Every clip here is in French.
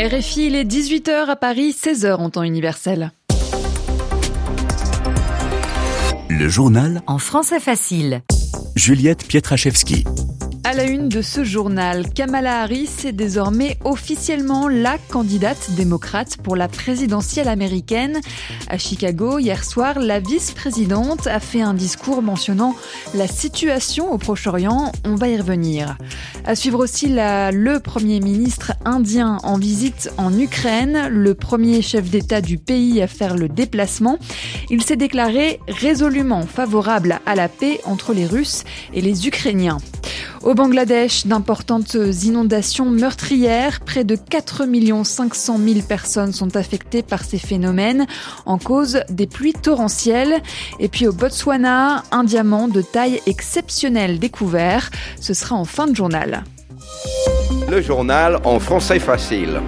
RFI, il est 18h à Paris, 16h en temps universel. Le journal en français facile. Juliette Pietraszewski. À la une de ce journal, Kamala Harris est désormais officiellement la candidate démocrate pour la présidentielle américaine. À Chicago, hier soir, la vice-présidente a fait un discours mentionnant la situation au Proche-Orient. On va y revenir. À suivre aussi le Premier ministre indien en visite en Ukraine, le premier chef d'État du pays à faire le déplacement. Il s'est déclaré résolument favorable à la paix entre les Russes et les Ukrainiens. Au Bangladesh, d'importantes inondations meurtrières. Près de 4 500 000 personnes sont affectées par ces phénomènes, en cause des pluies torrentielles. Et puis au Botswana, un diamant de taille exceptionnelle découvert. Ce sera en fin de journal. Le journal en français facile.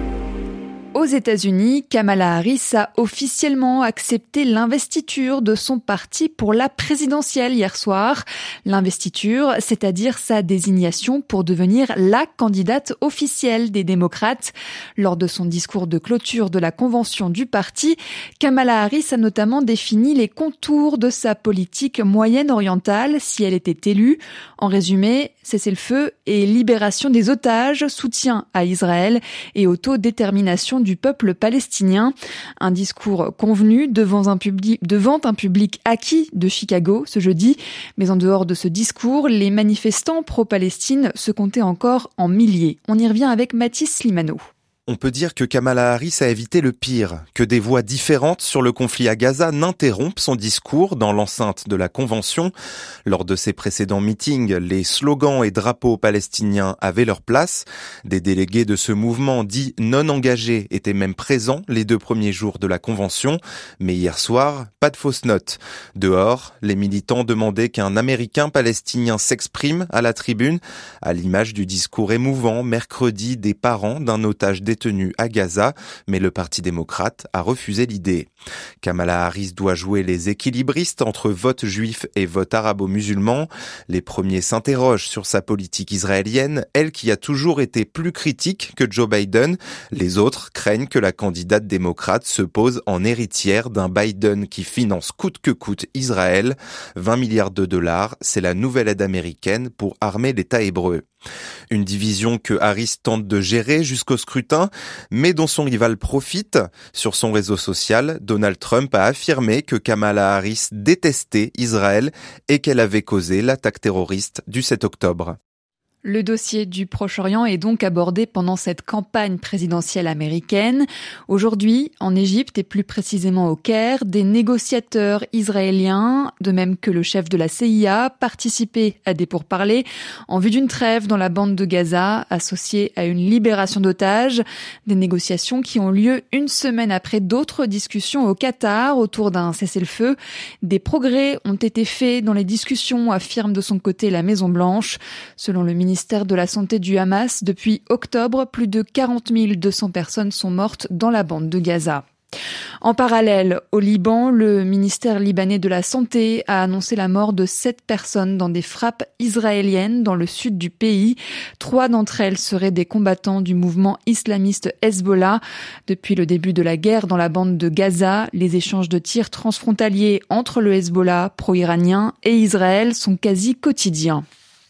Aux États-Unis, Kamala Harris a officiellement accepté l'investiture de son parti pour la présidentielle hier soir. L'investiture, c'est-à-dire sa désignation pour devenir la candidate officielle des démocrates. Lors de son discours de clôture de la convention du parti, Kamala Harris a notamment défini les contours de sa politique moyenne-orientale si elle était élue. En résumé, cessez-le-feu et libération des otages, soutien à Israël et autodétermination du peuple palestinien. Un discours convenu devant un public acquis de Chicago ce jeudi. Mais en dehors de ce discours, les manifestants pro-Palestine se comptaient encore en milliers. On y revient avec Mathis Slimano. On peut dire que Kamala Harris a évité le pire, que des voix différentes sur le conflit à Gaza n'interrompent son discours dans l'enceinte de la Convention. Lors de ses précédents meetings, les slogans et drapeaux palestiniens avaient leur place. Des délégués de ce mouvement dit non engagés étaient même présents les 2 premiers jours de la Convention. Mais hier soir, pas de fausses notes. Dehors, les militants demandaient qu'un Américain palestinien s'exprime à la tribune, à l'image du discours émouvant mercredi des parents d'un otage détenu à Gaza, mais le Parti démocrate a refusé l'idée. Kamala Harris doit jouer les équilibristes entre vote juif et vote arabo-musulman. Les premiers s'interrogent sur sa politique israélienne, elle qui a toujours été plus critique que Joe Biden. Les autres craignent que la candidate démocrate se pose en héritière d'un Biden qui finance coûte que coûte Israël. 20 milliards de dollars, c'est la nouvelle aide américaine pour armer l'État hébreu. Une division que Harris tente de gérer jusqu'au scrutin, mais dont son rival profite. Sur son réseau social, Donald Trump a affirmé que Kamala Harris détestait Israël et qu'elle avait causé l'attaque terroriste du 7 octobre. Le dossier du Proche-Orient est donc abordé pendant cette campagne présidentielle américaine. Aujourd'hui, en Égypte et plus précisément au Caire, des négociateurs israéliens, de même que le chef de la CIA, participaient à des pourparlers en vue d'une trêve dans la bande de Gaza, associée à une libération d'otages. Des négociations qui ont lieu une semaine après d'autres discussions au Qatar autour d'un cessez-le-feu. Des progrès ont été faits dans les discussions, affirme de son côté la Maison-Blanche. Selon le ministère de la Santé du Hamas, depuis octobre, plus de 40 200 personnes sont mortes dans la bande de Gaza. En parallèle, au Liban, le ministère libanais de la Santé a annoncé la mort de 7 personnes dans des frappes israéliennes dans le sud du pays. 3 d'entre elles seraient des combattants du mouvement islamiste Hezbollah. Depuis le début de la guerre dans la bande de Gaza, les échanges de tirs transfrontaliers entre le Hezbollah pro-iranien et Israël sont quasi quotidiens.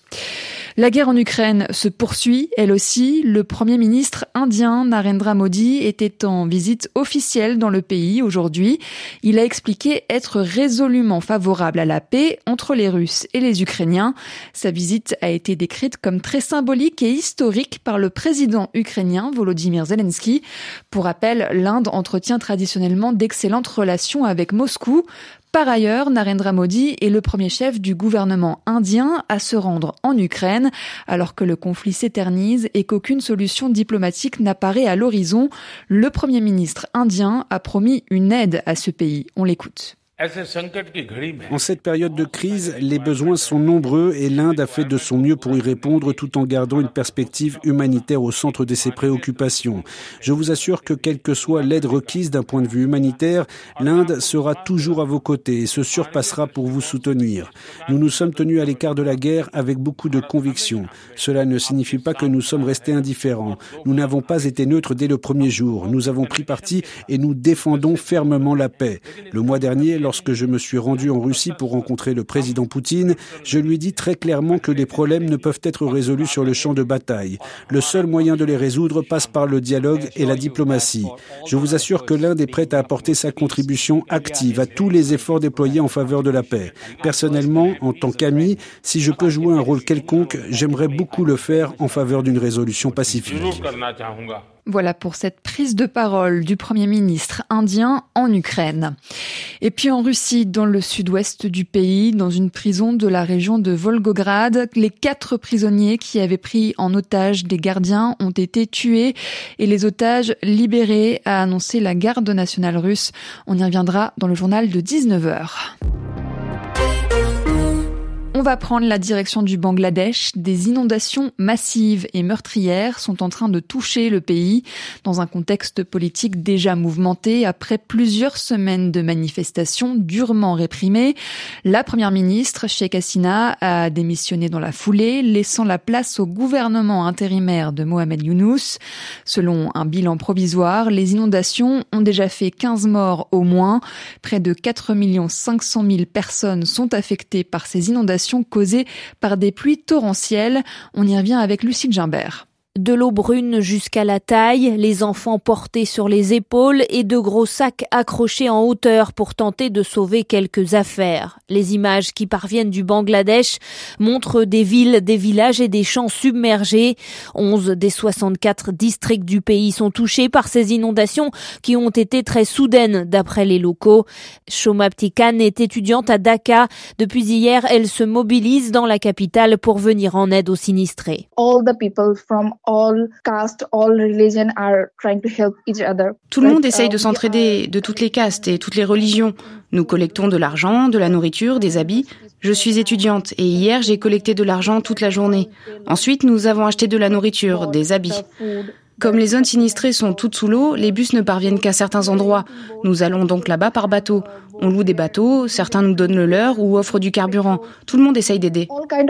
La guerre en Ukraine se poursuit, elle aussi. Le Premier ministre indien Narendra Modi était en visite officielle dans le pays aujourd'hui. Il a expliqué être résolument favorable à la paix entre les Russes et les Ukrainiens. Sa visite a été décrite comme très symbolique et historique par le président ukrainien Volodymyr Zelensky. Pour rappel, l'Inde entretient traditionnellement d'excellentes relations avec Moscou. Par ailleurs, Narendra Modi est le premier chef du gouvernement indien à se rendre en Ukraine, alors que le conflit s'éternise et qu'aucune solution diplomatique n'apparaît à l'horizon. Le Premier ministre indien a promis une aide à ce pays. On l'écoute. En cette période de crise, les besoins sont nombreux et l'Inde a fait de son mieux pour y répondre tout en gardant une perspective humanitaire au centre de ses préoccupations. Je vous assure que quelle que soit l'aide requise d'un point de vue humanitaire, l'Inde sera toujours à vos côtés et se surpassera pour vous soutenir. Nous nous sommes tenus à l'écart de la guerre avec beaucoup de conviction. Cela ne signifie pas que nous sommes restés indifférents. Nous n'avons pas été neutres dès le premier jour. Nous avons pris parti et nous défendons fermement la paix. Le mois dernier, lorsque je me suis rendu en Russie pour rencontrer le président Poutine, je lui ai dit très clairement que les problèmes ne peuvent être résolus sur le champ de bataille. Le seul moyen de les résoudre passe par le dialogue et la diplomatie. Je vous assure que l'Inde est prête à apporter sa contribution active à tous les efforts déployés en faveur de la paix. Personnellement, en tant qu'ami, si je peux jouer un rôle quelconque, j'aimerais beaucoup le faire en faveur d'une résolution pacifique. Voilà pour cette prise de parole du Premier ministre indien en Ukraine. Et puis en Russie, dans le sud-ouest du pays, dans une prison de la région de Volgograd, les 4 prisonniers qui avaient pris en otage des gardiens ont été tués et les otages libérés, a annoncé la garde nationale russe. On y reviendra dans le journal de 19h. On va prendre la direction du Bangladesh. Des inondations massives et meurtrières sont en train de toucher le pays dans un contexte politique déjà mouvementé après plusieurs semaines de manifestations durement réprimées. La première ministre, Sheikh Hasina, a démissionné dans la foulée, laissant la place au gouvernement intérimaire de Mohamed Yunus. Selon un bilan provisoire, les inondations ont déjà fait 15 morts au moins. Près de 4 500 000 personnes sont affectées par ces inondations causées par des pluies torrentielles. On y revient avec Lucille Gimbert. De l'eau brune jusqu'à la taille, les enfants portés sur les épaules et de gros sacs accrochés en hauteur pour tenter de sauver quelques affaires. Les images qui parviennent du Bangladesh montrent des villes, des villages et des champs submergés. 11 des 64 districts du pays sont touchés par ces inondations qui ont été très soudaines d'après les locaux. Shomapti Khan est étudiante à Dhaka. Depuis hier, elle se mobilise dans la capitale pour venir en aide aux sinistrés. All castes, all religions are trying to help each other. Tout le monde essaye de s'entraider, de toutes les castes et toutes les religions. Nous collectons de l'argent, de la nourriture, des habits. Je suis étudiante et hier j'ai collecté de l'argent toute la journée. Ensuite, nous avons acheté de la nourriture, des habits. Comme les zones sinistrées sont toutes sous l'eau, les bus ne parviennent qu'à certains endroits. Nous allons donc là-bas par bateau. On loue des bateaux, certains nous donnent le leur ou offrent du carburant. Tout le monde essaye d'aider.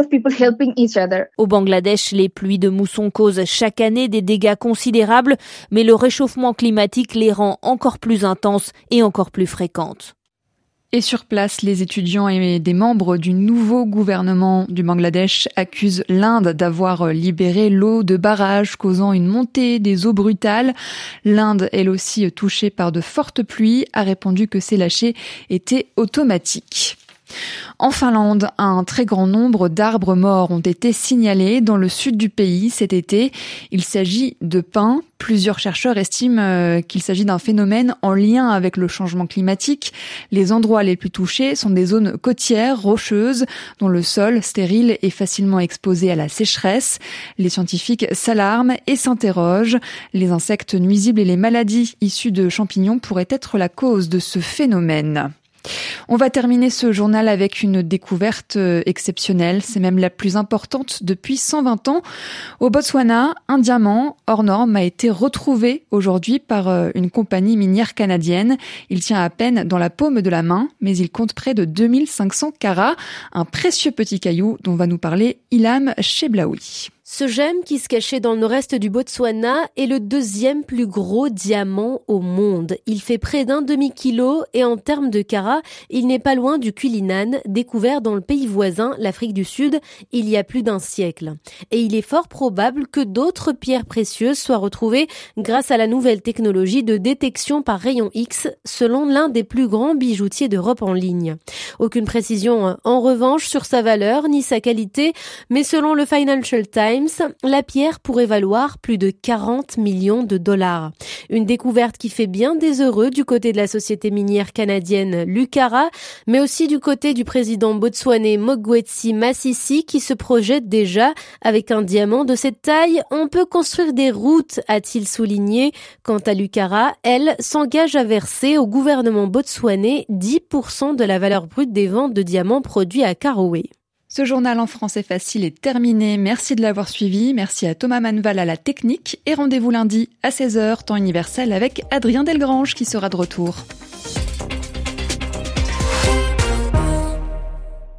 Au Bangladesh, les pluies de mousson causent chaque année des dégâts considérables, mais le réchauffement climatique les rend encore plus intenses et encore plus fréquentes. Et sur place, les étudiants et des membres du nouveau gouvernement du Bangladesh accusent l'Inde d'avoir libéré l'eau de barrages, causant une montée des eaux brutales. L'Inde, elle aussi touchée par de fortes pluies, a répondu que ces lâchers étaient automatiques. En Finlande, un très grand nombre d'arbres morts ont été signalés dans le sud du pays cet été. Il s'agit de pins. Plusieurs chercheurs estiment qu'il s'agit d'un phénomène en lien avec le changement climatique. Les endroits les plus touchés sont des zones côtières, rocheuses, dont le sol, stérile, est facilement exposé à la sécheresse. Les scientifiques s'alarment et s'interrogent. Les insectes nuisibles et les maladies issues de champignons pourraient être la cause de ce phénomène. On va terminer ce journal avec une découverte exceptionnelle, c'est même la plus importante depuis 120 ans. Au Botswana, un diamant hors norme a été retrouvé aujourd'hui par une compagnie minière canadienne. Il tient à peine dans la paume de la main, mais il compte près de 2500 carats, un précieux petit caillou dont va nous parler Ilham Cheblaoui. Ce gemme qui se cachait dans le nord-est du Botswana est le 2e plus gros diamant au monde. Il fait près d'un demi-kilo et en termes de carats, il n'est pas loin du Cullinan, découvert dans le pays voisin, l'Afrique du Sud, il y a plus d'un siècle. Et il est fort probable que d'autres pierres précieuses soient retrouvées grâce à la nouvelle technologie de détection par rayon X, selon l'un des plus grands bijoutiers d'Europe en ligne. Aucune précision en revanche sur sa valeur ni sa qualité, mais selon le Financial Times, Times, la pierre pourrait valoir plus de 40 millions de dollars. Une découverte qui fait bien des heureux du côté de la société minière canadienne Lucara, mais aussi du côté du président botswanais Mokgweetsi Masisi qui se projette déjà. Avec un diamant de cette taille, on peut construire des routes, a-t-il souligné. Quant à Lucara, elle s'engage à verser au gouvernement botswanais 10% de la valeur brute des ventes de diamants produits à Karowe. Ce journal en français facile est terminé. Merci de l'avoir suivi. Merci à Thomas Manval à la technique. Et rendez-vous lundi à 16h, temps universel, avec Adrien Delgrange qui sera de retour.